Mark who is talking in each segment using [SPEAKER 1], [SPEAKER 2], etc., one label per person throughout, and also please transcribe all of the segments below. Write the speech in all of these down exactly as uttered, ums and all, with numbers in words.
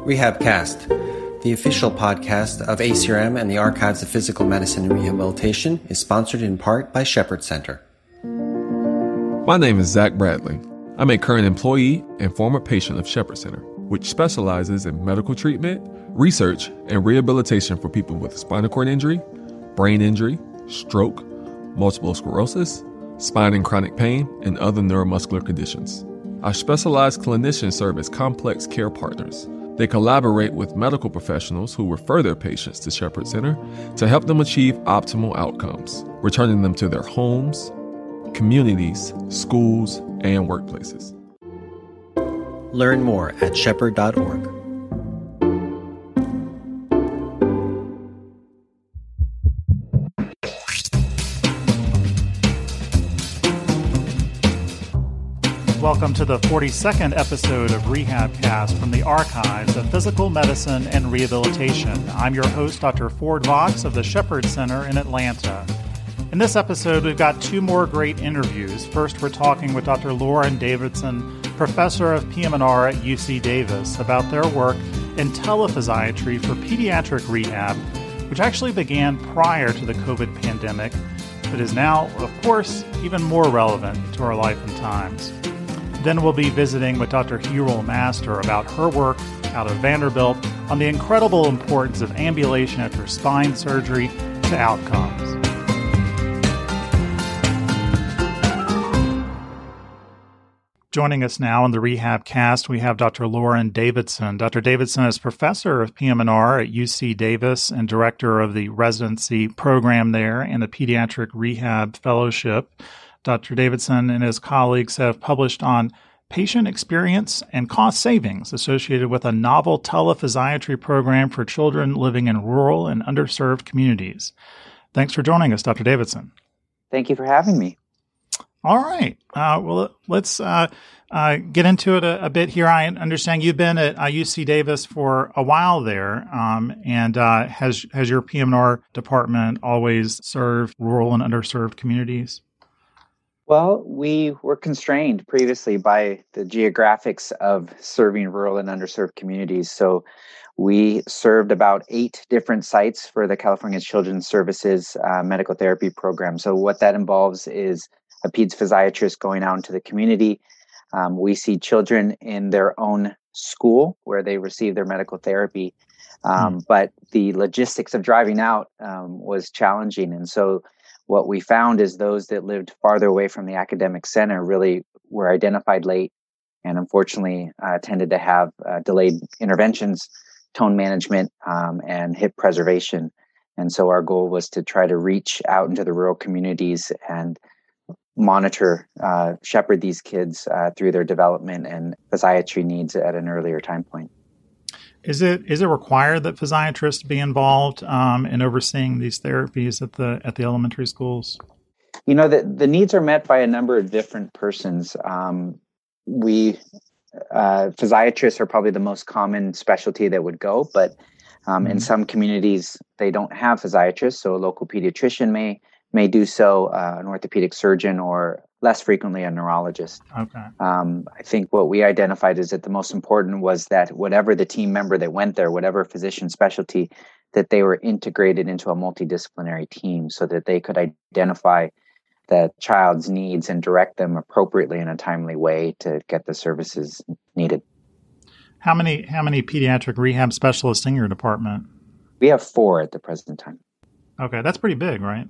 [SPEAKER 1] RehabCast, the official podcast of A C R M and the Archives of Physical Medicine and Rehabilitation, is sponsored in part by Shepherd Center.
[SPEAKER 2] My name is Zach Bradley. I'm a current employee and former patient of Shepherd Center, which specializes in medical treatment, research, and rehabilitation for people with spinal cord injury, brain injury, stroke, multiple sclerosis, spine and chronic pain, and other neuromuscular conditions. Our specialized clinicians serve as complex care partners. They collaborate with medical professionals who refer their patients to Shepherd Center to help them achieve optimal outcomes, returning them to their homes, communities, schools, and workplaces.
[SPEAKER 1] Learn more at shepherd dot org.
[SPEAKER 3] Welcome to the forty-second episode of RehabCast from the Archives of Physical Medicine and Rehabilitation. I'm your host, Doctor Ford Vox of the Shepherd Center in Atlanta. In this episode, we've got two more great interviews. First, we're talking with Doctor Lauren Davidson, professor of P M and R at U C Davis, about their work in telephysiatry for pediatric rehab, which actually began prior to the COVID pandemic, but is now, of course, even more relevant to our life and times. Then we'll be visiting with Doctor Hurel Master about her work out of Vanderbilt on the incredible importance of ambulation after spine surgery to outcomes. Joining us now on the RehabCast, we have Doctor Lauren Davidson. Doctor Davidson is professor of P M and R at U C Davis and director of the residency program there and the Pediatric Rehab Fellowship. Doctor Davidson and his colleagues have published on patient experience and cost savings associated with a novel telephysiatry program for children living in rural and underserved communities. Thanks for joining us, Doctor Davidson.
[SPEAKER 4] Thank you for having me.
[SPEAKER 3] All right. Uh, well, let's uh, uh, get into it a, a bit here. I understand you've been at uh, U C Davis for a while there, um, and uh, has has your P M and R department always served rural and underserved communities?
[SPEAKER 4] Well, we were constrained previously by the geographics of serving rural and underserved communities. So we served about eight different sites for the California Children's Services uh, medical therapy program. So what that involves is a peds physiatrist going out into the community. Um, we see children in their own school where they receive their medical therapy. Um, mm. But the logistics of driving out um, was challenging. And so what we found is those that lived farther away from the academic center really were identified late and unfortunately uh, tended to have uh, delayed interventions, tone management, um, and hip preservation. And so our goal was to try to reach out into the rural communities and monitor, uh, shepherd these kids uh, through their development and physiatry needs at an earlier time point.
[SPEAKER 3] Is it is it required that physiatrists be involved um, in overseeing these therapies at the at the elementary schools?
[SPEAKER 4] You know, the, the needs are met by a number of different persons. Um, we uh, physiatrists are probably the most common specialty that would go, but um, mm-hmm. in some communities they don't have physiatrists, so a local pediatrician may may do so, uh, an orthopedic surgeon, or less frequently a neurologist.
[SPEAKER 3] Okay.
[SPEAKER 4] Um, I think what we identified is that the most important was that whatever the team member that went there, whatever physician specialty, that they were integrated into a multidisciplinary team so that they could identify the child's needs and direct them appropriately in a timely way to get the services needed.
[SPEAKER 3] How many how many pediatric rehab specialists in your department?
[SPEAKER 4] We have four at the present time.
[SPEAKER 3] Okay, that's pretty big, right?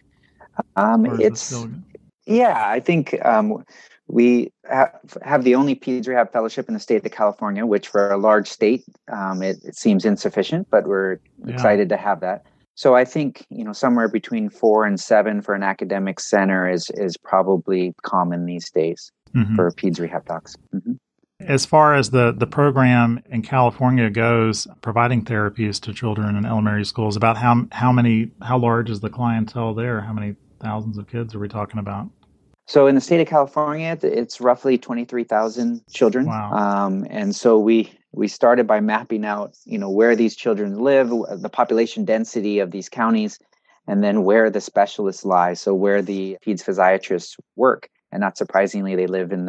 [SPEAKER 4] Um, it's yeah, I think um, we have, have the only Peds Rehab Fellowship in the state of California, which for a large state, um, it, it seems insufficient, but we're yeah. excited to have that. So I think, you know, somewhere between four and seven for an academic center is is probably common these days mm-hmm. for Peds Rehab docs. Mm-hmm.
[SPEAKER 3] As far as the, the program in California goes, providing therapies to children in elementary schools, about how how many, how large is the clientele there? How many thousands of kids are we talking about?
[SPEAKER 4] So in the state of California, it's roughly twenty-three thousand children.
[SPEAKER 3] Wow.
[SPEAKER 4] Um, and so we we started by mapping out, you know, where these children live, the population density of these counties, and then where the specialists lie. So where the peds physiatrists work. And not surprisingly, they live in the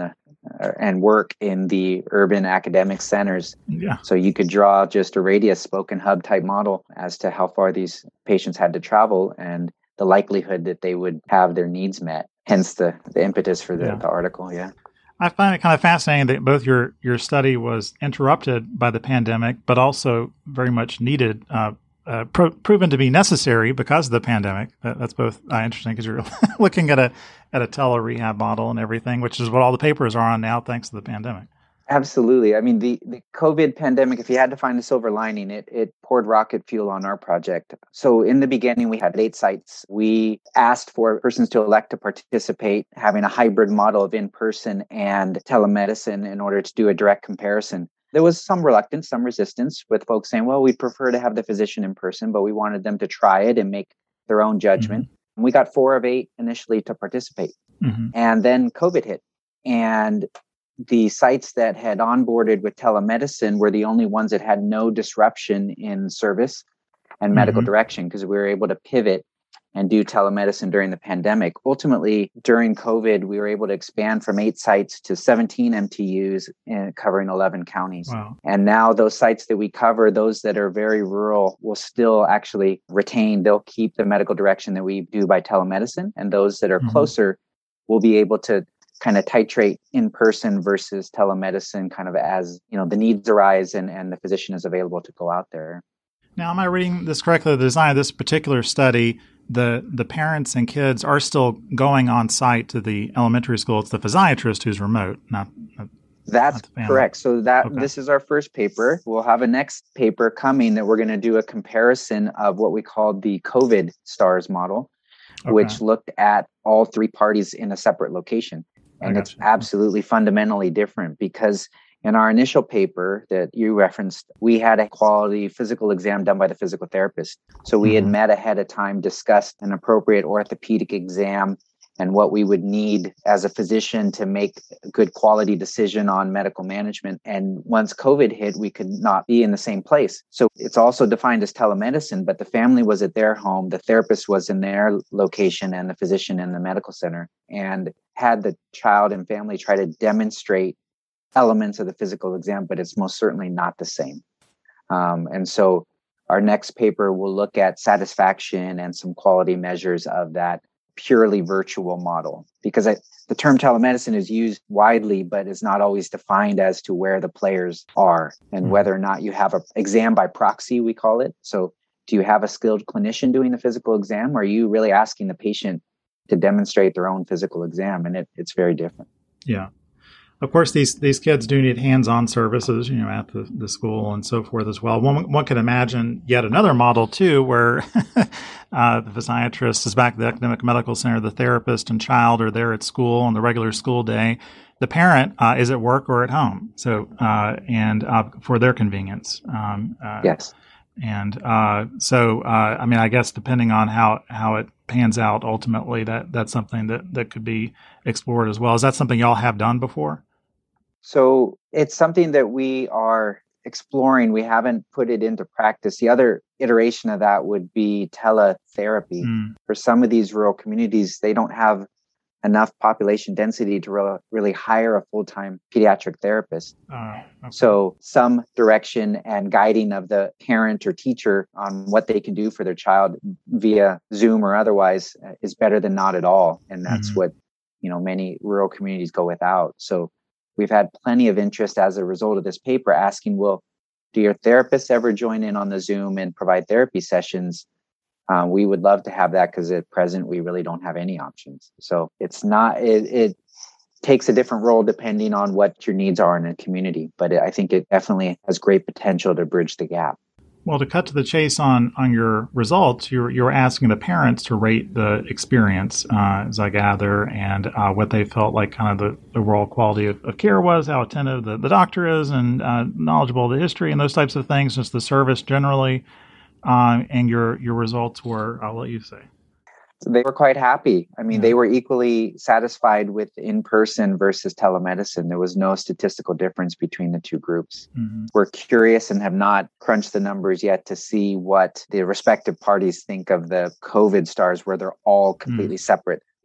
[SPEAKER 4] uh, and work in the urban academic centers.
[SPEAKER 3] Yeah.
[SPEAKER 4] So you could draw just a radius spoken hub type model as to how far these patients had to travel and the likelihood that they would have their needs met. Hence the, the impetus for the,
[SPEAKER 3] Yeah.
[SPEAKER 4] the article. Yeah.
[SPEAKER 3] I find it kind of fascinating that both your, your study was interrupted by the pandemic, but also very much needed, uh, uh, pro- proven to be necessary because of the pandemic. That, that's both uh, interesting because you're looking at a at a tele-rehab model and everything, which is what all the papers are on now thanks to the pandemic.
[SPEAKER 4] Absolutely. I mean, the, the COVID pandemic, if you had to find a silver lining, it, it poured rocket fuel on our project. So in the beginning, we had eight sites. We asked for persons to elect to participate, having a hybrid model of in-person and telemedicine in order to do a direct comparison. There was some reluctance, some resistance with folks saying, well, we'd prefer to have the physician in person, but we wanted them to try it and make their own judgment. Mm-hmm. We got four of eight initially to participate. Mm-hmm. And then COVID hit. And the sites that had onboarded with telemedicine were the only ones that had no disruption in service and medical mm-hmm. direction because we were able to pivot and do telemedicine during the pandemic. Ultimately, during COVID, we were able to expand from eight sites to seventeen M T Us in covering eleven counties.
[SPEAKER 3] Wow.
[SPEAKER 4] And now those sites that we cover, those that are very rural, will still actually retain, they'll keep the medical direction that we do by telemedicine. And those that are mm-hmm. closer will be able to kind of titrate in person versus telemedicine kind of as, you know, the needs arise and, and the physician is available to go out there.
[SPEAKER 3] Now, am I reading this correctly? The design of this particular study, the the parents and kids are still going on site to the elementary school. It's the physiatrist who's remote, not, not
[SPEAKER 4] That's
[SPEAKER 3] not
[SPEAKER 4] correct. So that
[SPEAKER 3] okay.
[SPEAKER 4] This is our first paper. We'll have a next paper coming that we're going to do a comparison of what we call the COVID STARS model, okay. which looked at all three parties in a separate location. And it's absolutely fundamentally different because in our initial paper that you referenced, we had a quality physical exam done by the physical therapist. So we mm-hmm. had met ahead of time, discussed an appropriate orthopedic exam and what we would need as a physician to make a good quality decision on medical management. And once COVID hit, we could not be in the same place. So it's also defined as telemedicine, but the family was at their home, the therapist was in their location, and the physician in the medical center. And had the child and family try to demonstrate elements of the physical exam, but it's most certainly not the same. Um, and so our next paper will look at satisfaction and some quality measures of that purely virtual model, because I, the term telemedicine is used widely, but is not always defined as to where the players are and whether or not you have an exam by proxy, we call it. So do you have a skilled clinician doing the physical exam, or are you really asking the patient to demonstrate their own physical exam? And it, it's very different.
[SPEAKER 3] Yeah. Of course, these these kids do need hands-on services, you know, at the, the school and so forth as well. One, one could imagine yet another model, too, where uh, the physiatrist is back at the academic medical center, the therapist and child are there at school on the regular school day. The parent uh, is at work or at home, so uh, and uh, for their convenience. Um, uh,
[SPEAKER 4] yes.
[SPEAKER 3] And uh, so, uh, I mean, I guess depending on how, how it pans out, ultimately, that that's something that, that could be explored as well. Is that something y'all have done before?
[SPEAKER 4] So it's something that we are exploring. We haven't put it into practice. The other iteration of that would be teletherapy. Mm. For some of these rural communities, they don't have enough population density to re- really hire a full-time pediatric therapist. Uh, okay. So some direction and guiding of the parent or teacher on what they can do for their child via Zoom or otherwise uh, is better than not at all. And that's mm-hmm. what, you know, many rural communities go without. So we've had plenty of interest as a result of this paper asking, well, do your therapists ever join in on the Zoom and provide therapy sessions? Um, we would love to have that because at present, we really don't have any options. So it's not, it, it takes a different role depending on what your needs are in a community. But it, I think it definitely has great potential to bridge the gap.
[SPEAKER 3] Well, to cut to the chase on, on your results, you're, you're asking the parents to rate the experience, uh, as I gather, and uh, what they felt like kind of the overall quality of, of care was, how attentive the, the doctor is, and uh, knowledgeable of the history and those types of things, just the service generally. Uh, and your your results were, I'll let you say.
[SPEAKER 4] So they were quite happy. I mean, yeah. They were equally satisfied with in-person versus telemedicine. There was no statistical difference between the two groups. Mm-hmm. We're curious and have not crunched the numbers yet to see what the respective parties think of the COVID STARS, where they're all completely mm. separate.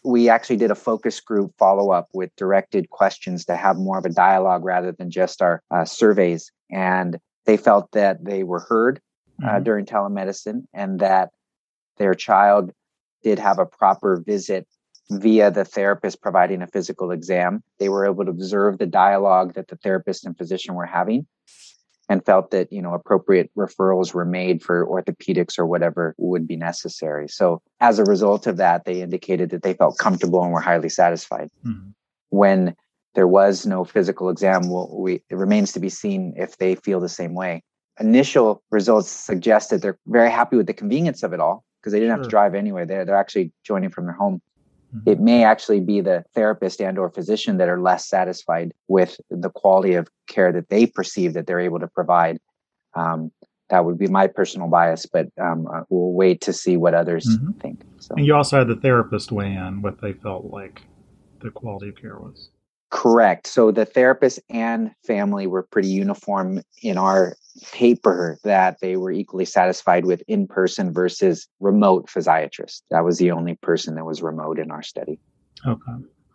[SPEAKER 4] we actually did a focus group follow-up with directed questions to have more of a dialogue rather than just our uh, surveys. And they felt that they were heard uh, mm-hmm. during telemedicine, and that their child did have a proper visit via the therapist providing a physical exam. They were able to observe the dialogue that the therapist and physician were having, and felt that, you know, appropriate referrals were made for orthopedics or whatever would be necessary. So as a result of that, they indicated that they felt comfortable and were highly satisfied. Mm-hmm. When there was no physical exam, well, we, it remains to be seen if they feel the same way. Initial results suggest that they're very happy with the convenience of it all because they didn't sure. have to drive anywhere. They're, they're actually joining from their home. Mm-hmm. It may actually be the therapist and or physician that are less satisfied with the quality of care that they perceive that they're able to provide. Um, that would be my personal bias, but um, uh, we'll wait to see what others mm-hmm. think. So.
[SPEAKER 3] And you also had the therapist weigh in what they felt like the quality of care was.
[SPEAKER 4] Correct. So the therapist and family were pretty uniform in our paper that they were equally satisfied with in-person versus remote physiatrist. That was the only person that was remote in our study.
[SPEAKER 3] Okay.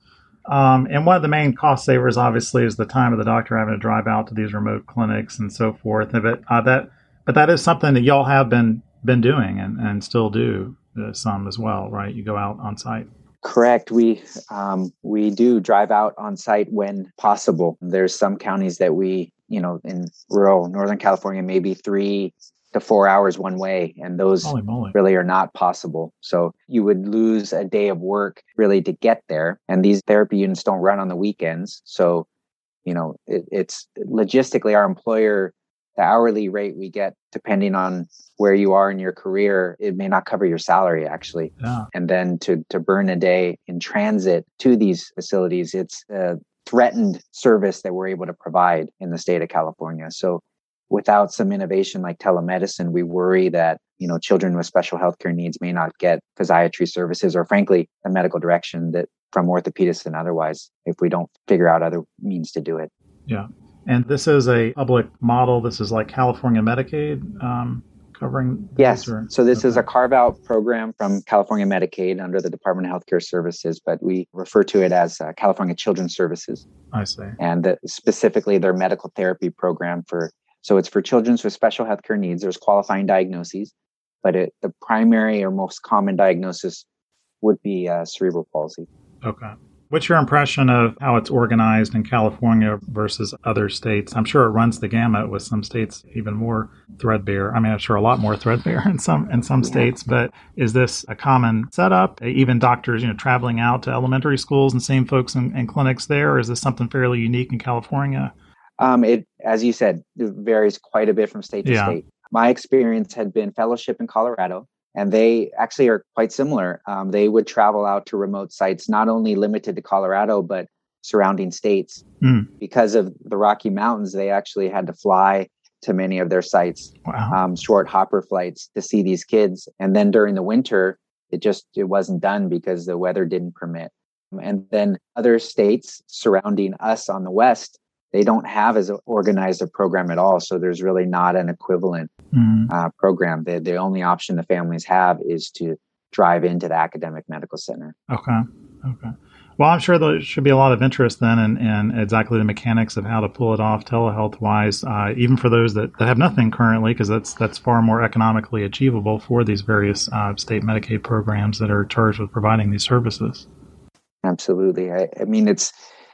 [SPEAKER 3] Um, and one of the main cost savers, obviously, is the time of the doctor having to drive out to these remote clinics and so forth. But uh, that, but that is something that y'all have been been doing and, and still do uh, some as well, right? You go out on site.
[SPEAKER 4] Correct. We um, we do drive out on site when possible. There's some counties that we, you know, in rural Northern California, maybe three to four hours one way, and those really are not possible. So you would lose a day of work really to get there. And these therapy units don't run on the weekends. So, you know, it, it's logistically our employer, the hourly rate we get, depending on where you are in your career, it may not cover your salary actually. Yeah. And then to to burn a day in transit to these facilities, it's a threatened service that we're able to provide in the state of California. So without some innovation like telemedicine, we worry that, you know, children with special healthcare needs may not get physiatry services or frankly, the medical direction that from orthopedists and otherwise, if we don't figure out other means to do it.
[SPEAKER 3] Yeah. And this is a public model. This is like California Medicaid um, covering?
[SPEAKER 4] Yes. Or, so this okay. is a carve-out program from California Medicaid under the Department of Healthcare Services, but we refer to it as uh, California Children's Services.
[SPEAKER 3] I see.
[SPEAKER 4] And the, specifically their medical therapy program for, so it's for children with special healthcare needs. There's qualifying diagnoses, but it, the primary or most common diagnosis would be uh, cerebral palsy.
[SPEAKER 3] Okay. What's your impression of how it's organized in California versus other states? I'm sure it runs the gamut with some states even more threadbare. I mean, I'm sure a lot more threadbare in some in some yeah. states, but is this a common setup? Even doctors, you know, traveling out to elementary schools and seeing folks in, in clinics there, or is this something fairly unique in California?
[SPEAKER 4] Um, it, as you said, it varies quite a bit from state to yeah. state. My experience had been fellowship in Colorado. And they actually are quite similar. Um, they would travel out to remote sites, not only limited to Colorado, but surrounding states. Mm. Because of the Rocky Mountains, they actually had to fly to many of their sites, wow. um, short hopper flights to see these kids. And then during the winter, it just it wasn't done because the weather didn't permit. And then other states surrounding us on the west, they don't have as organized a program at all. So there's really not an equivalent mm. uh, program. The, the only option the families have is to drive into the academic medical center.
[SPEAKER 3] Okay. Okay. Well, I'm sure there should be a lot of interest then in, in exactly the mechanics of how to pull it off telehealth-wise, uh, even for those that, that have nothing currently, because that's that's far more economically achievable for these various uh, state Medicaid programs that are charged with providing these services.
[SPEAKER 4] Absolutely. I, I mean, it's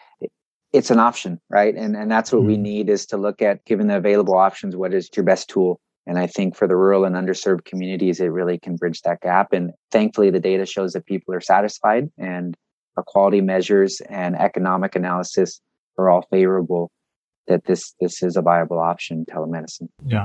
[SPEAKER 4] it's an option, right? And and that's what mm-hmm. we need is to look at, given the available options, what is your best tool? And I think for the rural and underserved communities, it really can bridge that gap. And thankfully, the data shows that people are satisfied and our quality measures and economic analysis are all favorable that this this is a viable option, telemedicine.
[SPEAKER 3] Yeah.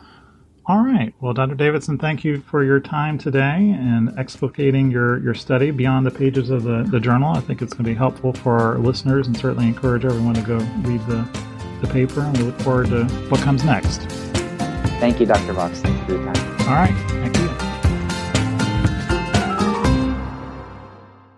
[SPEAKER 3] All right. Well, Doctor Davidson, thank you for your time today and explicating your, your study beyond the pages of the, the journal. I think it's going to be helpful for our listeners and certainly encourage everyone to go read the, the paper. And we look forward to what comes next.
[SPEAKER 4] Thank you, Doctor Vox. Thank you for your time.
[SPEAKER 3] All right. Thank you.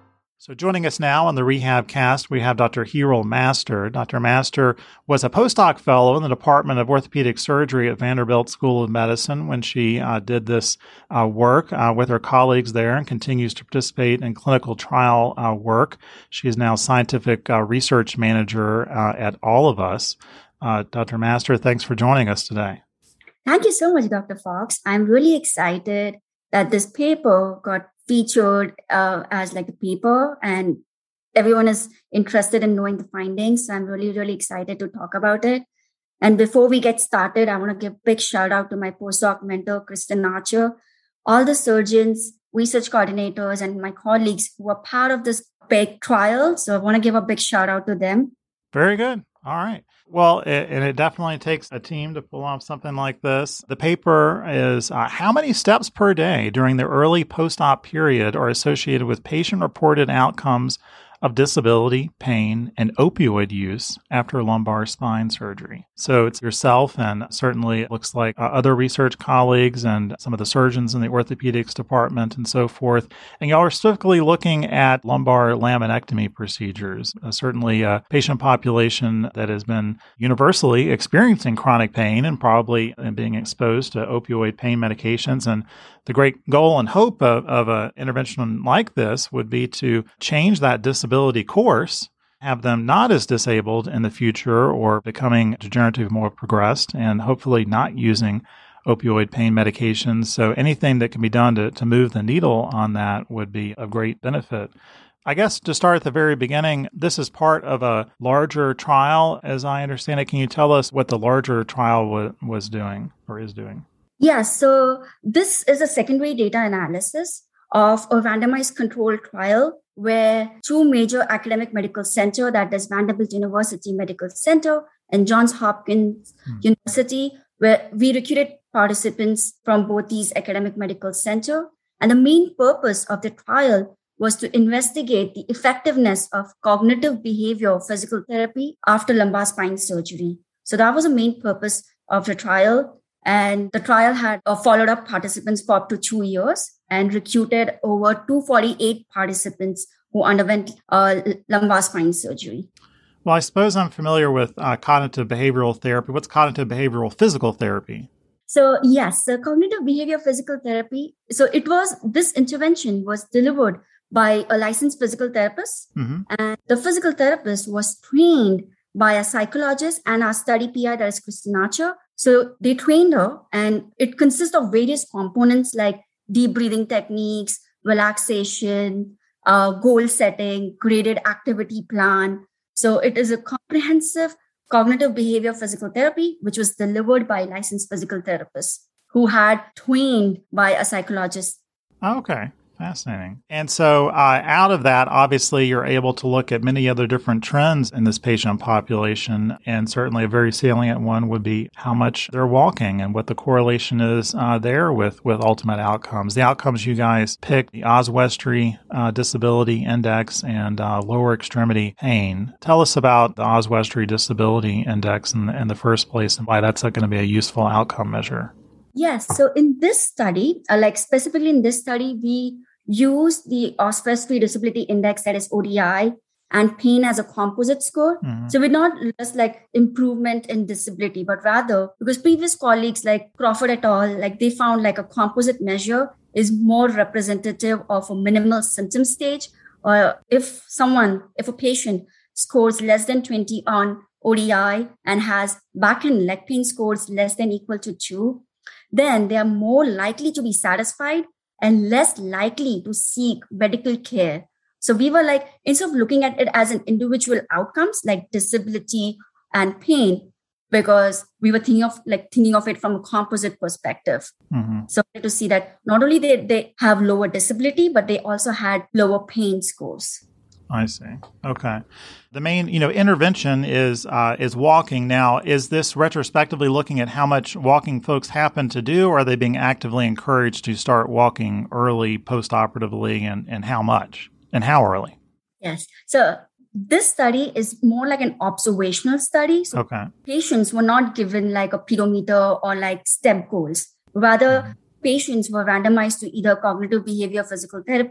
[SPEAKER 3] So joining us now on the Rehab Cast, we have Doctor Hyrule Master. Doctor Master was a postdoc fellow in the Department of Orthopedic Surgery at Vanderbilt School of Medicine when she uh, did this uh, work uh, with her colleagues there and continues to participate in clinical trial uh, work. She is now scientific uh, research manager uh, at All of Us. Uh, Doctor Master, thanks for joining us today.
[SPEAKER 5] Thank you so much, Doctor Fox. I'm really excited that this paper got featured uh, as like a paper and everyone is interested in knowing the findings. So I'm really, really excited to talk about it. And before we get started, I want to give a big shout out to my postdoc mentor, Kristen Archer, all the surgeons, research coordinators, and my colleagues who are part of this big trial. So I want to give a big shout out to them.
[SPEAKER 3] Very good. All right. Well, it, and it definitely takes a team to pull off something like this. The paper is uh, how many steps per day during the early post-op period are associated with patient-reported outcomes of disability, pain, and opioid use after lumbar spine surgery. So it's yourself, and certainly it looks like uh, other research colleagues and some of the surgeons in the orthopedics department and so forth. And y'all are specifically looking at lumbar laminectomy procedures, uh, certainly a patient population that has been universally experiencing chronic pain and probably being exposed to opioid pain medications. And the great goal and hope of, of an intervention like this would be to change that disability course, have them not as disabled in the future or becoming degenerative more progressed, and hopefully not using opioid pain medications. So anything that can be done to, to move the needle on that would be of great benefit. I guess to start at the very beginning, this is part of a larger trial, as I understand it. Can you tell us what the larger trial w- was doing or is doing?
[SPEAKER 5] Yeah, so this is a secondary data analysis of a randomized controlled trial where two major academic medical centers, that is Vanderbilt University Medical Center and Johns Hopkins hmm. University, where we recruited participants from both these academic medical centers. And the main purpose of the trial was to investigate the effectiveness of cognitive behavior physical therapy after lumbar spine surgery. So that was the main purpose of the trial. And the trial had uh, followed up participants for up to two years and recruited over two hundred forty-eight participants who underwent uh, lumbar spine surgery.
[SPEAKER 3] Well, I suppose I'm familiar with uh, cognitive behavioral therapy. What's cognitive behavioral physical therapy?
[SPEAKER 5] So yes, so cognitive behavior physical therapy. So it was, this intervention was delivered by a licensed physical therapist. Mm-hmm. And the physical therapist was trained by a psychologist and our study P I, that is Kristen Archer. So they trained her, and it consists of various components like deep breathing techniques, relaxation, uh, goal setting, graded activity plan. So it is a comprehensive cognitive behavior physical therapy, which was delivered by licensed physical therapists who had trained by a psychologist.
[SPEAKER 3] Okay. Fascinating. And so uh, out of that, obviously, you're able to look at many other different trends in this patient population. And certainly a very salient one would be how much they're walking and what the correlation is uh, there with, with ultimate outcomes. The outcomes you guys picked, the Oswestry uh, Disability Index and uh, lower extremity pain. Tell us about the Oswestry Disability Index in, in the first place and why that's going to be a useful outcome measure.
[SPEAKER 5] Yes. So in this study, uh, like specifically in this study, we use the Oswestry Disability Index, that is O D I, and pain as a composite score. Mm-hmm. So we're not just like improvement in disability, but rather because previous colleagues like Crawford et al., like they found like a composite measure is more representative of a minimal symptom stage. Or if someone, if a patient scores less than twenty on O D I and has back and leg pain scores less than equal to two, then they are more likely to be satisfied and less likely to seek medical care. So we were like, instead of looking at it as an individual outcomes like disability and pain, because we were thinking of like thinking of it from a composite perspective. Mm-hmm. So to see that not only they, they have lower disability, but they also had lower pain scores.
[SPEAKER 3] I see. Okay. The main, you know, intervention is uh, is walking. Now, is this retrospectively looking at how much walking folks happen to do, or are they being actively encouraged to start walking early, post-operatively, and, and how much, and how early?
[SPEAKER 5] Yes. So this study is more like an observational study. So okay. Patients were not given like a pedometer or like step goals. Rather, mm-hmm. patients were randomized to either cognitive behavior physical therapy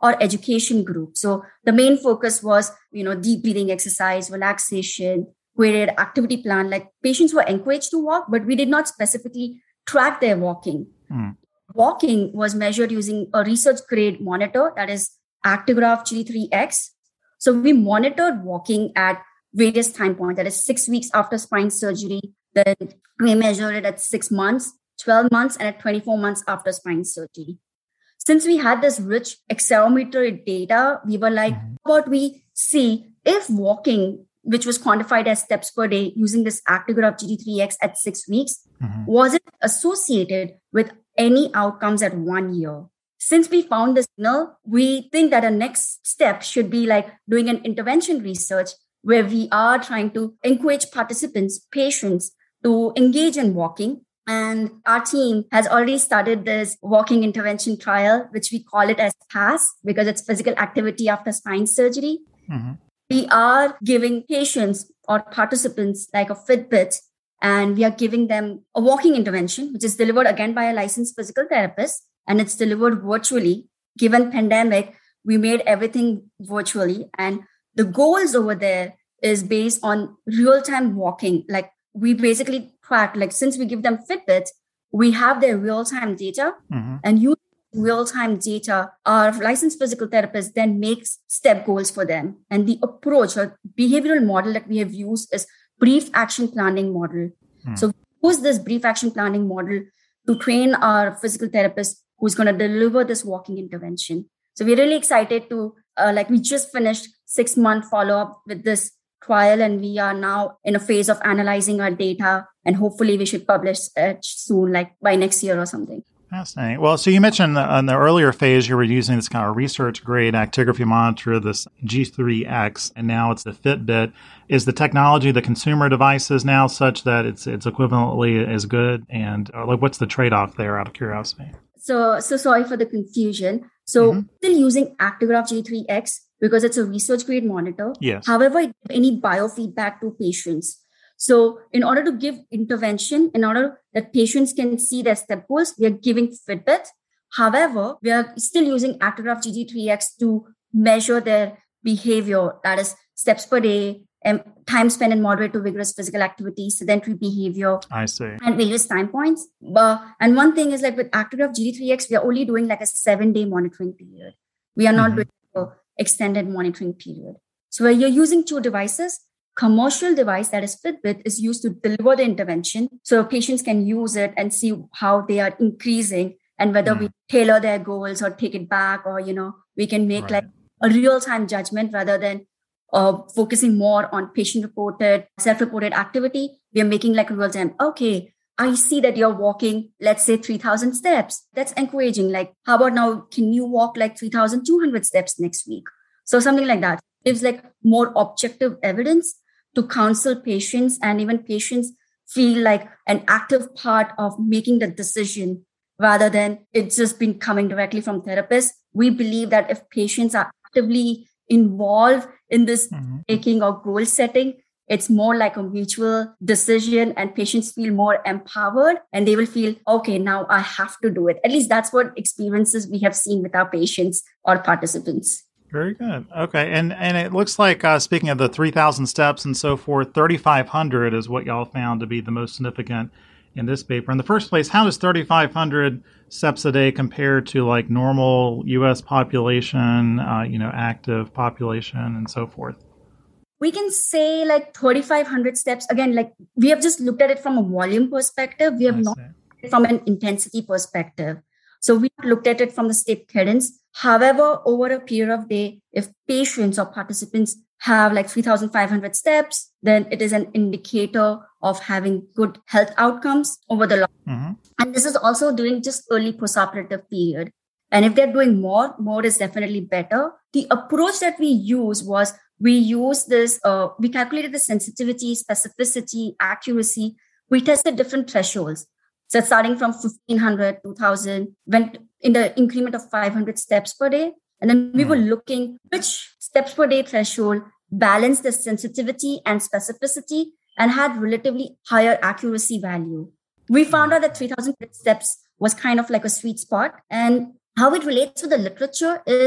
[SPEAKER 5] or education group. So the main focus was, you know, deep breathing exercise, relaxation, graded activity plan. Like patients were encouraged to walk, but we did not specifically track their walking. Mm. Walking was measured using a research grade monitor, that is Actigraph G D three X. So we monitored walking at various time points, that is six weeks after spine surgery. Then we measured it at six months, twelve months, and at twenty-four months after spine surgery. Since we had this rich accelerometer data, we were like, mm-hmm. how about we see if walking, which was quantified as steps per day using this Actigraph G D three X at six weeks, mm-hmm. was it associated with any outcomes at one year? Since we found this signal, we think that a next step should be like doing an intervention research where we are trying to encourage participants, patients to engage in walking. And our team has already started this walking intervention trial, which we call it as PASS because it's physical activity after spine surgery. Mm-hmm. We are giving patients or participants like a Fitbit, and we are giving them a walking intervention, which is delivered again by a licensed physical therapist, and it's delivered virtually. Given pandemic, we made everything virtually. And the goals over there is based on real-time walking. Like we basically track, like since we give them Fitbits, we have their real-time data mm-hmm. and use real-time data. Our licensed physical therapist then makes step goals for them. And the approach or behavioral model that we have used is brief action planning model. Mm. So we use this brief action planning model to train our physical therapist who's going to deliver this walking intervention. So we're really excited to, uh, like we just finished six month follow-up with this trial, and we are now in a phase of analyzing our data, and hopefully we should publish it soon, like by next year or something.
[SPEAKER 3] Fascinating. Well, so you mentioned in the earlier phase, you were using this kind of research grade actigraphy monitor, this G three X, and now it's the Fitbit. Is the technology, the consumer devices now such that it's it's equivalently as good? And uh, like, what's the trade-off there out of curiosity?
[SPEAKER 5] So, so sorry for the confusion. So mm-hmm. still using Actigraph G three X because it's a research grade monitor.
[SPEAKER 3] Yes.
[SPEAKER 5] However, it gives any biofeedback to patients. So in order to give intervention, in order that patients can see their step goals, we are giving Fitbit. However, we are still using Actigraph G D three X to measure their behavior, that is steps per day, and time spent in moderate to vigorous physical activity, sedentary behavior.
[SPEAKER 3] I see.
[SPEAKER 5] And various time points. But, and one thing is like with Actigraph G D three X, we are only doing like a seven day monitoring period. We are not mm-hmm. doing an extended monitoring period. So where you're using two devices, commercial device that is Fitbit is used to deliver the intervention. So patients can use it and see how they are increasing and whether mm. we tailor their goals or take it back, or, you know, we can make right. like a real-time judgment rather than uh, focusing more on patient-reported, self-reported activity. We are making like a real-time, okay, I see that you're walking, let's say three thousand steps. That's encouraging. Like, how about now, can you walk like three thousand two hundred steps next week? So something like that. It gives like more objective evidence to counsel patients, and even patients feel like an active part of making the decision rather than it's just been coming directly from therapists. We believe that if patients are actively involved in this mm-hmm. taking or goal setting, it's more like a mutual decision, and patients feel more empowered and they will feel, okay, now I have to do it. At least that's what experiences we have seen with our patients or participants.
[SPEAKER 3] Very good. Okay. And and it looks like, uh, speaking of the three thousand steps and so forth, thirty-five hundred is what y'all found to be the most significant in this paper. In the first place, how does thirty-five hundred steps a day compare to like normal U S population, uh, you know, active population and so forth?
[SPEAKER 5] We can say like thirty-five hundred steps. Again, like we have just looked at it from a volume perspective. We have I not looked at it from an intensity perspective. So we looked at it from the step cadence. However, over a period of day, if patients or participants have like three thousand five hundred steps, then it is an indicator of having good health outcomes over the long term. Mm-hmm. And this is also during just early postoperative period. And if they're doing more, more is definitely better. The approach that we use was we use this, uh, we calculated the sensitivity, specificity, accuracy. We tested different thresholds. So starting from fifteen hundred, two thousand, went in the increment of five hundred steps per day. And then we were looking which steps per day threshold balanced the sensitivity and specificity and had relatively higher accuracy value. We found out that three thousand steps was kind of like a sweet spot. And how it relates to the literature is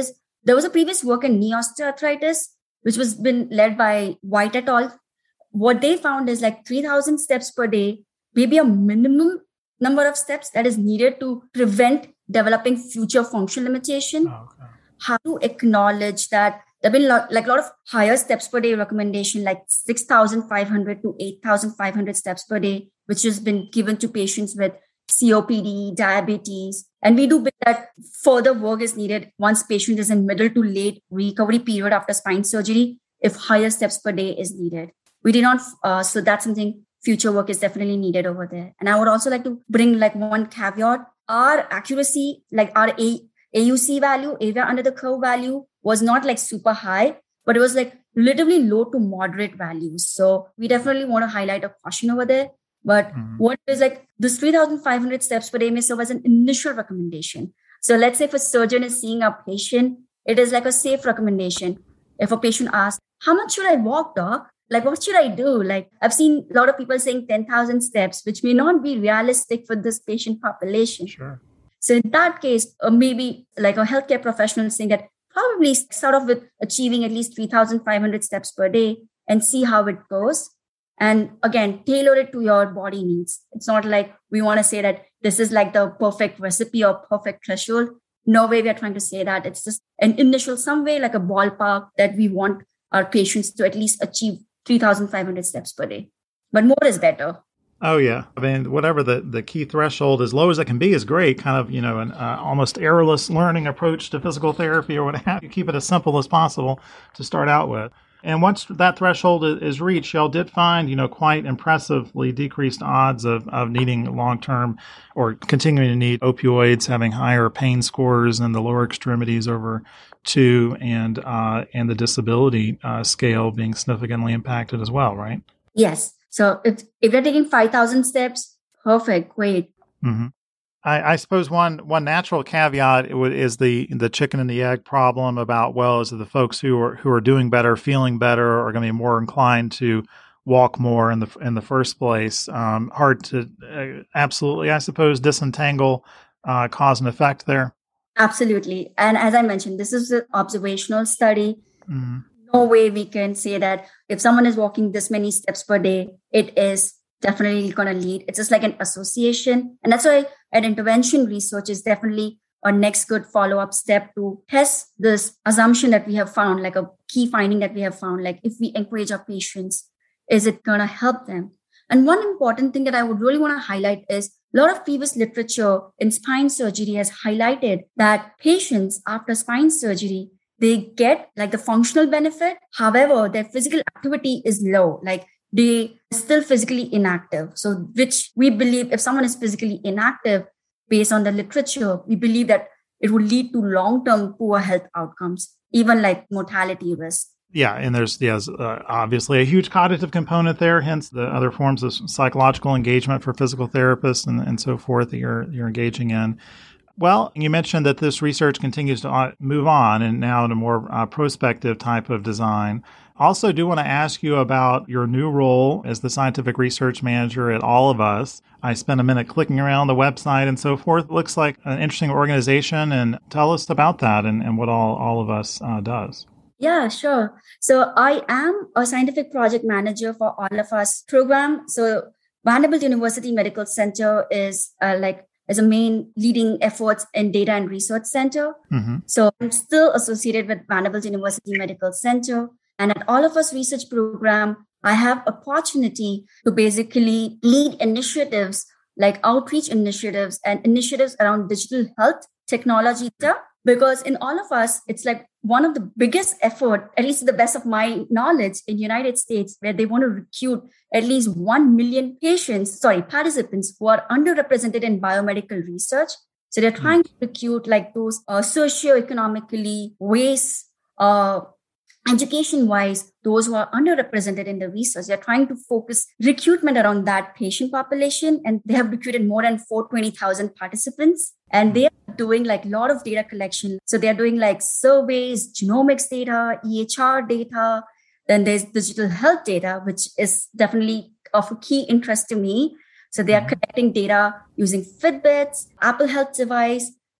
[SPEAKER 5] there was a previous work in knee osteoarthritis, which was been led by White et al. What they found is like three thousand steps per day, maybe a minimum number of steps that is needed to prevent developing future function limitation. Oh, okay. How to acknowledge that there have been lot, like a lot of higher steps per day recommendation, like six thousand five hundred to eight thousand five hundred steps per day, which has been given to patients with C O P D, diabetes. And we do believe that further work is needed once patient is in middle to late recovery period after spine surgery, if higher steps per day is needed. We did not, uh, so that's something future work is definitely needed over there. And I would also like to bring like one caveat. Our accuracy, like our A- AUC value, area under the curve value, was not like super high, but it was like relatively low to moderate values. So we definitely want to highlight a caution over there. But mm-hmm. what is like this three thousand five hundred steps per day may serve as an initial recommendation. So let's say if a surgeon is seeing a patient, it is like a safe recommendation. If a patient asks, how much should I walk, doc? Like, what should I do? Like, I've seen a lot of people saying ten thousand steps, which may not be realistic for this patient population.
[SPEAKER 3] Sure.
[SPEAKER 5] So in that case, uh, maybe like a healthcare professional saying that probably start off with achieving at least three thousand five hundred steps per day and see how it goes. And again, tailor it to your body needs. It's not like we want to say that this is like the perfect recipe or perfect threshold. No way we are trying to say that. It's just an initial, some way like a ballpark that we want our patients to at least achieve three thousand five hundred steps per day. But more is better.
[SPEAKER 3] Oh, yeah. I mean, whatever the, the key threshold, as low as it can be, is great. Kind of, you know, an uh, almost errorless learning approach to physical therapy or what have you. Keep it as simple as possible to start out with. And once that threshold is reached, y'all did find, you know, quite impressively decreased odds of, of needing long-term or continuing to need opioids, having higher pain scores in the lower extremities over two, and uh, and the disability uh, scale being significantly impacted as well, right?
[SPEAKER 5] Yes. So if if you're taking five thousand steps, perfect, great.
[SPEAKER 3] Mm-hmm. I, I suppose one one natural caveat is the the chicken and the egg problem about, well, is it the folks who are who are doing better, feeling better, are going to be more inclined to walk more in the in the first place. Um, hard to uh, absolutely, I suppose, disentangle uh, cause and effect there.
[SPEAKER 5] Absolutely, and as I mentioned, this is an observational study. Mm-hmm. No way we can say that if someone is walking this many steps per day, it is definitely going to lead. It's just like an association. And that's why an intervention research is definitely our next good follow-up step to test this assumption that we have found, like a key finding that we have found. Like if we encourage our patients, is it going to help them? And one important thing that I would really want to highlight is a lot of previous literature in spine surgery has highlighted that patients after spine surgery, they get like the functional benefit. However, their physical activity is low. Like they are still physically inactive. So which we believe if someone is physically inactive, based on the literature, we believe that it will lead to long-term poor health outcomes, even like mortality risk.
[SPEAKER 3] Yeah, and there's yes, uh, obviously a huge cognitive component there, hence the other forms of psychological engagement for physical therapists and, and so forth that you're you're engaging in. Well, you mentioned that this research continues to move on and now in a more uh, prospective type of design. Also, do want to ask you about your new role as the scientific research manager at All of Us. I spent a minute clicking around the website and so forth. It looks like an interesting organization, and tell us about that and, and what all, All of Us uh, does.
[SPEAKER 5] Yeah, sure. So I am a scientific project manager for All of Us program. So Vanderbilt University Medical Center is uh, like as a main leading efforts in data and research center. Mm-hmm. So I'm still associated with Vanderbilt University Medical Center. And at All of Us research program, I have opportunity to basically lead initiatives like outreach initiatives and initiatives around digital health technology data. Because in All of Us, it's like one of the biggest effort, at least to the best of my knowledge, in the United States, where they want to recruit at least one million patients, sorry, participants who are underrepresented in biomedical research. So they're trying to recruit like those uh, socioeconomically ways, uh, education-wise, those who are underrepresented in the research. They're trying to focus recruitment around that patient population. And they have recruited more than four hundred twenty thousand participants. And they are doing like a lot of data collection. So they're doing like surveys, genomics data, E H R data. Then there's digital health data, which is definitely of a key interest to me. So they are collecting data using Fitbits, Apple Health device,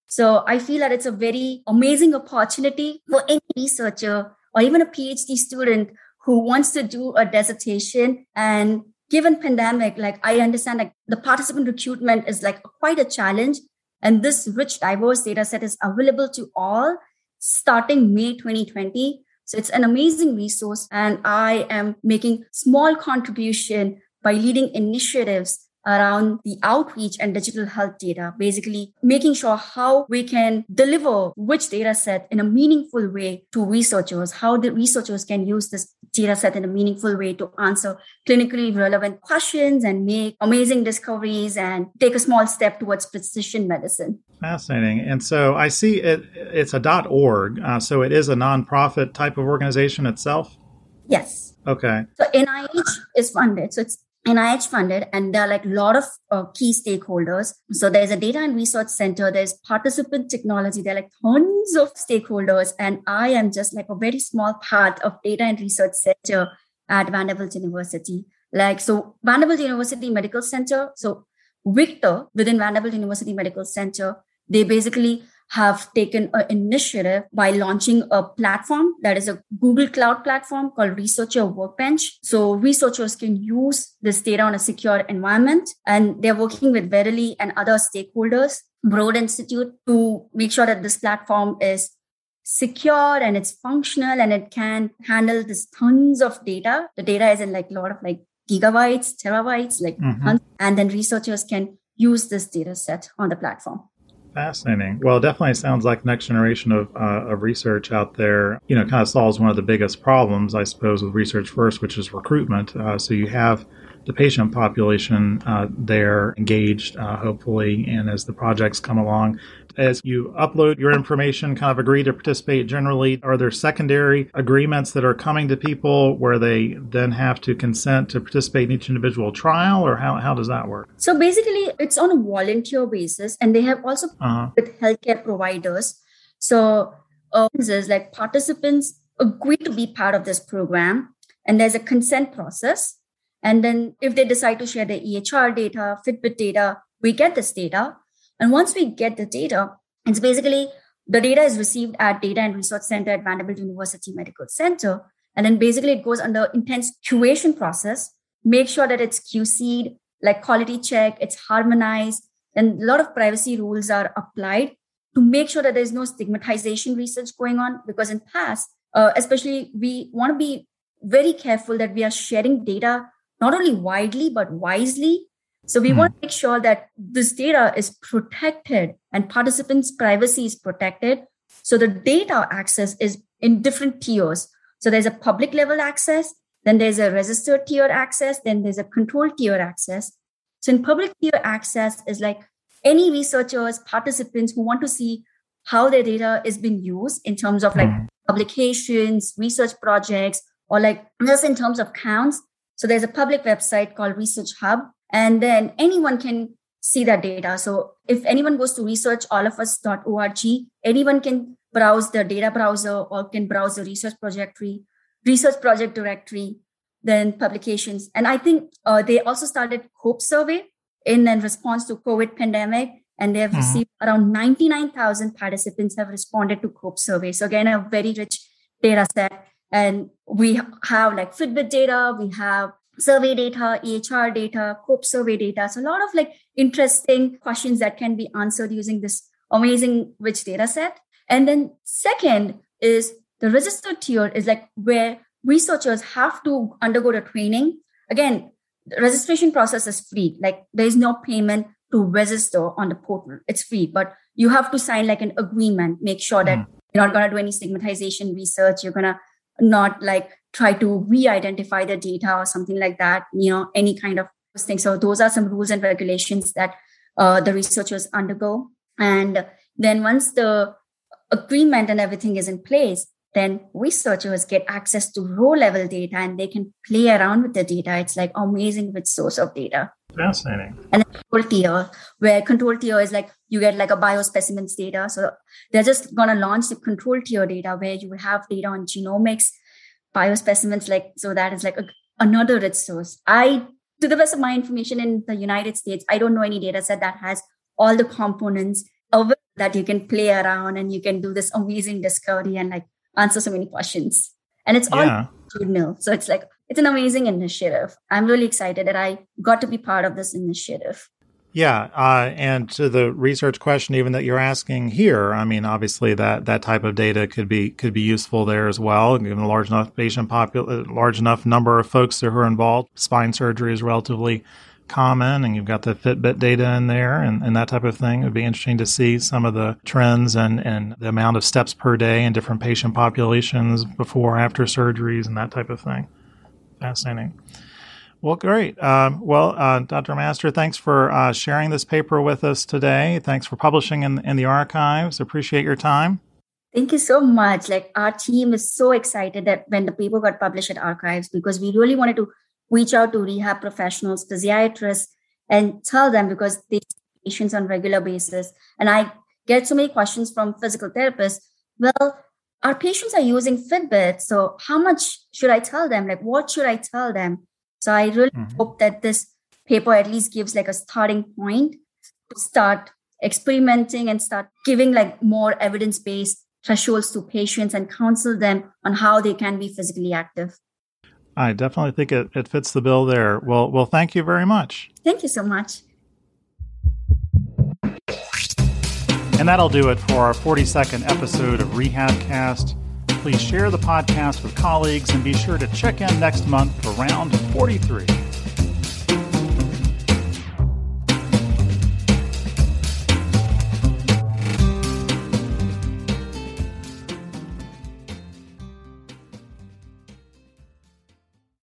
[SPEAKER 5] So I feel that it's a very amazing opportunity for any researcher or even a PhD student who wants to do a dissertation. And given pandemic, like I understand like the participant recruitment is like quite a challenge. And this rich, diverse data set is available to all starting May twenty twenty. So it's an amazing resource. And I am making small contribution by leading initiatives around the outreach and digital health data, basically making sure how we can deliver which data set in a meaningful way to researchers, how the researchers can use this data set in a meaningful way to answer clinically relevant questions and make amazing discoveries and take a small step towards precision medicine.
[SPEAKER 3] Fascinating. And so I see it, it's a .org. Uh, so it is a nonprofit type of organization itself?
[SPEAKER 5] Yes.
[SPEAKER 3] Okay.
[SPEAKER 5] So N I H is funded. So it's N I H funded, and there are like a lot of uh, key stakeholders. So there's a data and research center, there's participant technology, there are like tons of stakeholders. And I am just like a very small part of data and research center at Vanderbilt University. Like, so Vanderbilt University Medical Center, so Victor within Vanderbilt University Medical Center, they basically have taken an initiative by launching a platform that is a Google Cloud platform called Researcher Workbench. So researchers can use this data on a secure environment, and they're working with Verily and other stakeholders, Broad Institute, to make sure that this platform is secure and it's functional and it can handle this tons of data. The data is in like a lot of like gigabytes, terabytes, like mm-hmm. tons, and then researchers can use this data set on the platform.
[SPEAKER 3] Fascinating. Well, it definitely sounds like next generation of, uh, of research out there, you know, kind of solves one of the biggest problems, I suppose, with Research First, which is recruitment. Uh, so you have the patient population uh, there engaged, uh, hopefully, and as the projects come along, as you upload your information, kind of agree to participate generally, are there secondary agreements that are coming to people where they then have to consent to participate in each individual trial, or how, how does that work?
[SPEAKER 5] So basically, it's on a volunteer basis, and they have also uh-huh. with healthcare providers. So uh, is like participants agree to be part of this program, and there's a consent process. And then if they decide to share their E H R data, Fitbit data, we get this data. And once we get the data, it's basically the data is received at Data and Research Center at Vanderbilt University Medical Center. And then basically it goes under intense curation process, make sure that it's Q C'd, like quality check, it's harmonized. And a lot of privacy rules are applied to make sure that there's no stigmatization research going on. Because in past, uh, especially we want to be very careful that we are sharing data not only widely, but wisely. So we hmm. want to make sure that this data is protected and participants' privacy is protected. So the data access is in different tiers. So there's a public level access, then there's a registered tier access, then there's a controlled tier access. So in public tier access is like any researchers, participants who want to see how their data is being used in terms of like hmm. publications, research projects, or like just in terms of counts. So there's a public website called Research Hub, and then anyone can see that data. So if anyone goes to research all of us dot org, anyone can browse the data browser or can browse the research projectory, research project directory, then publications. And I think uh, they also started COPE survey in, in response to COVID pandemic, and they have mm-hmm. received around ninety-nine thousand participants have responded to COPE survey. So again, a very rich data set. And we have like Fitbit data, we have survey data, E H R data, COPE survey data. So a lot of like interesting questions that can be answered using this amazing rich data set. And then second is the registered tier is like where researchers have to undergo the training. Again, the registration process is free. Like there is no payment to register on the portal. It's free, but you have to sign like an agreement, make sure that mm. you're not going to do any stigmatization research. You're going to not like try to re-identify the data or something like that, you know, any kind of thing. So those are some rules and regulations that uh, the researchers undergo. And then once the agreement and everything is in place, then researchers get access to row level data and they can play around with the data. It's like amazing rich source of data.
[SPEAKER 3] Fascinating.
[SPEAKER 5] And then control tier, where control tier is like you get like a biospecimens data. So they're just going to launch the control tier data where you have data on genomics, biospecimens, like, so that is like a, another rich source. I, to the best of my information in the United States, I don't know any data set that has all the components aware that you can play around and you can do this amazing discovery and like answer so many questions. And it's all
[SPEAKER 3] yeah.
[SPEAKER 5] longitudinal. So it's like, it's an amazing initiative. I'm really excited that I got to be part of this initiative.
[SPEAKER 3] Yeah. Uh, and to the research question, even that you're asking here, I mean, obviously that, that type of data could be, could be useful there as well. Given a large enough patient population, large enough number of folks who are involved, spine surgery is relatively common, and you've got the Fitbit data in there and, and that type of thing. It would be interesting to see some of the trends and, and the amount of steps per day in different patient populations before, after surgeries and that type of thing. Fascinating. Well, great. Um, well, uh, Doctor Master, thanks for uh, sharing this paper with us today. Thanks for publishing in, in the archives. Appreciate your time.
[SPEAKER 5] Thank you so much. Like, our team is so excited that when the paper got published at Archives, because we really wanted to reach out to rehab professionals, physiatrists, and tell them, because they see patients on a regular basis. And I get so many questions from physical therapists. Well, our patients are using Fitbit, so how much should I tell them? Like, what should I tell them? So I really mm-hmm. hope that this paper at least gives like a starting point to start experimenting and start giving like more evidence-based thresholds to patients and counsel them on how they can be physically active.
[SPEAKER 3] I definitely think it, it fits the bill there. Well, well, thank you very much.
[SPEAKER 5] Thank you so much.
[SPEAKER 3] And that'll do it for our forty-second episode of RehabCast. Please share the podcast with colleagues and be sure to check in next month for round forty-three.